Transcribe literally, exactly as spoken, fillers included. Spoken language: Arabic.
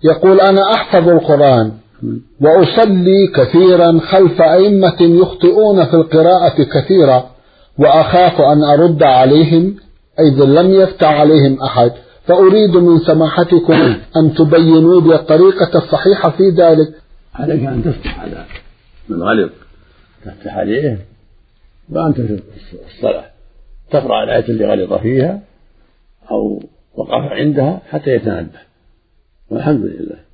يقول: أنا أحفظ القرآن وأصلي كثيرا خلف أئمة يخطئون في القراءة كثيرا، وأخاف أن أرد عليهم إذ لم يفتح عليهم أحد، فأريد من سماحتكم أن تبينوا لي الطريقة الصحيحة في ذلك. عليك أن تفتح على من غلط، تفتح عليه وأنت في الصلاة تقرأ الآية اللي غلط فيها أو وقف عندها حتى يتنبه، والحمد لله.